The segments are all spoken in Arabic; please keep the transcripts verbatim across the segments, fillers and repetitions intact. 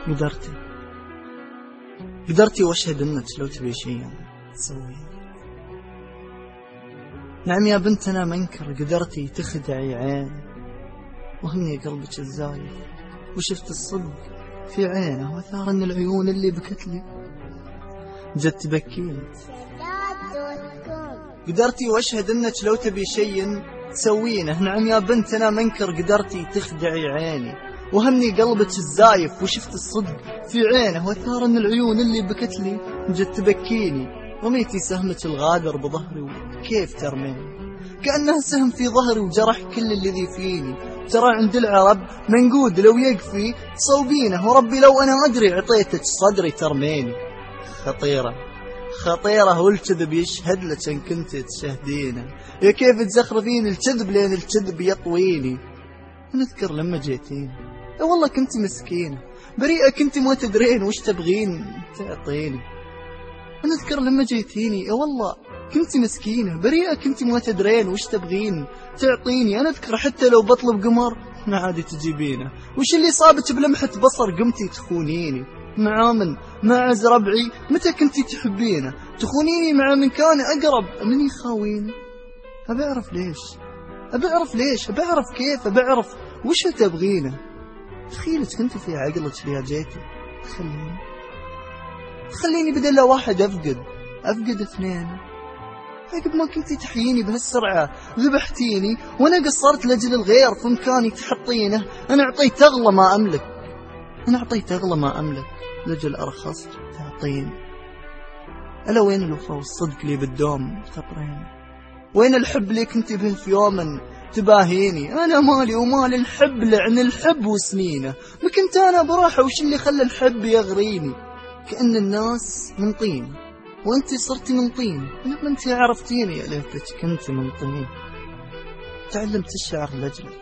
قدرتي قدرتي واشهد انك لو تبي شيء تسويه. نعم يا بنت انا منكر، قدرتي تخدعي عيني وهمني قلبك الزايد، وشفت الصدق في عينه وثار ان العيون اللي بكتلي جت تبكيني. قدرتي واشهد انك لو تبي شيء تسوينه. نعم يا بنت انا منكر، قدرتي تخدعي عيني وهمني قلبك الزايف، وشفت الصدق في عينه وثار ان العيون اللي بكتلي جت تبكيني. رميتي سهمك الغادر بظهري وكيف ترميني، كأنه سهم في ظهري وجرح كل الذي فيني. ترى عند العرب منقود لو يكفي تصوبينه، وربي لو أنا أدري عطيتك صدري ترميني. خطيرة خطيرة والكذب يشهد لك إن كنت تشهدينه، يا كيف تزخرفين الكذب لين الكذب يطويني. نذكر لما جيتين يا والله كنت مسكينة بريئة، كنت ما تدرين وش تبغين تعطيني. نذكر لما جيتيني يا والله كنت مسكينة بريئة، كنت ما تدرين وش تبغين تعطيني. أنا أذكر حتى لو بطلب قمر ما عادي تجيبينه، وش اللي صابك بلمحة بصر قمتي تخونيني. مع من مع ربعي متى كنتي تحبينه، تخونيني مع من كان أقرب من يخاويني. أبي أعرف ليش أبي أعرف ليش أبي أعرف كيف أبي أعرف وش تبغينه. تخيلت كنت في عقلك ليا جيتي خليني خليني بدل لا واحد أفقد أفقد اثنين. عقب ما كنتي تحييني بهالسرعة ذبحتيني، وأنا قصرت لأجل الغير في مكاني تحطينه. أنا أعطيت أغلى ما أملك أنا أعطيت أغلى ما أملك لأجل أرخص تعطيني. ألا وين الوفا والصدق لي بالدوم تطرين، وين الحب اللي كنتي به في يوم تباهيني. أنا مالي ومال الحب لعن الحب وسنينه، ما كنت أنا براحة وش اللي خلى الحب يغريني. كأن الناس من طين وانتي صرتي من طين، لما انتي عرفتيني يا ليتك كنت من طين. تعلمت الشعر لجلك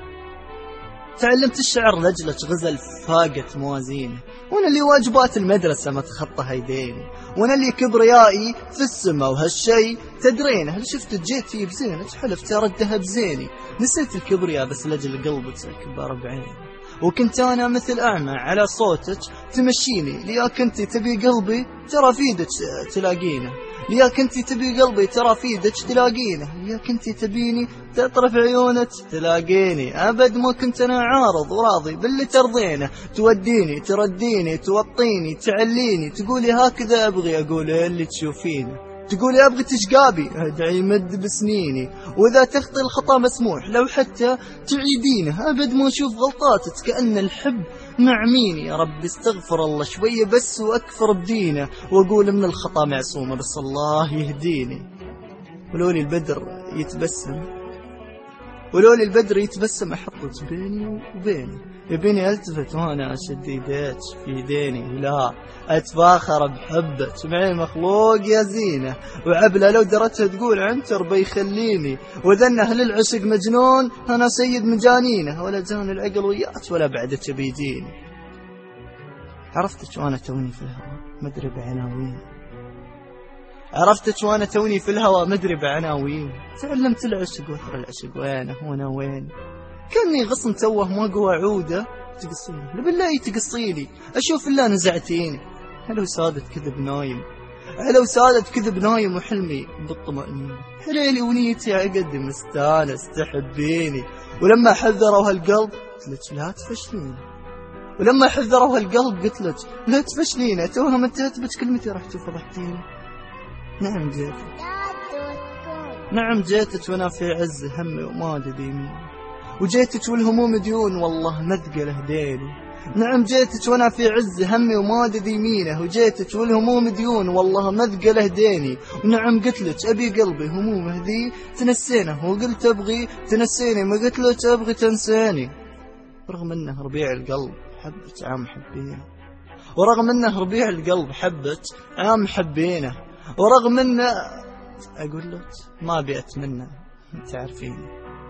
تعلمت الشعر لجلك غزل فاقت موازينه، وانا اللي واجبات المدرسة ما تخطى هيديني، وانا اللي كبريائي في السما وهالشي تدرينه. هل شفت جيتي بزينك حلفت أردها بزيني، نسيت الكبرياء بس لجل قلبك كبر بعيني. وكنت أنا مثل أعمى على صوتك تمشيني، ليا كنتي تبي قلبي ترى فيدك تلاقينه، ليا كنتي تبي قلبي ترى فيدك تلاقينه، ليا كنتي تبيني تطرف عيونك تلاقيني. أبد ما كنت أنا عارض وراضي باللي ترضينه، توديني ترديني توطيني تعليني، تقولي هكذا أبغي أقول اللي تشوفينه، تقولي أبغي تشقابي أدعي مد بسنيني، وإذا تخطي الخطأ مسموح لو حتى تعيدينه. أبد ما أشوف غلطاتك كأن الحب معميني. يا رب استغفر الله شوية بس وأكفر بدينه، وأقول من الخطأ معصومة بس الله يهديني. ولولي البدر يتبسم ولولي البدر يتبسم أحطك بيني وبيني، يبيني ألتفت وأنا أشد يديك في يديني، لا أتفاخر بحبك معي مخلوق يا زينة، وعبلة لو درتها تقول عنتر بيخليني، وذن أهل العشق مجنون أنا سيد مجانينه، ولا جان العقل وياك ولا بعدك بيجيني. عرفتك وأنا توني في الهوى مدري بعناوين عرفتك وأنا توني في الهوى مدري بعناوين. تعلمت العشق وثر العشق وينه وأنا وين، كأني غصن توه ما قوى عودة تقصيني. بالله تقصيني أشوف الله نزعتيني. هلو سادت كذب نايم هلو سادت كذب نايم وحلمي بالطمأنينة، حليلي ونيتي عقد مستانس تحبيني. ولما حذروا هالقلب قلت لك لا تفشلين ولما حذروا هالقلب قلت لك لا تفشلين. توها ما انتهت بك كلمتي رحت وفضحتيني. نعم جيتك نعم جيتك وانا في عز همي وما ديني، وجيتك والهموم ديون والله مثقله ديني. نعم جيتك وانا في عز همي وما ادري يمينه، وجيتك والهموم ديون والله مثقله ديني. ونعم قلت لك ابي قلبي همومه ذي تنسينه، وقلت ابغي تنسيني ما قلت لك ابغي تنسيني. رغم انه ربيع القلب حبك عام حبينه ورغم انه ربيع القلب حبك عام حبينه ورغم انه اقول لك ما ابي اتمنى تعرفيني.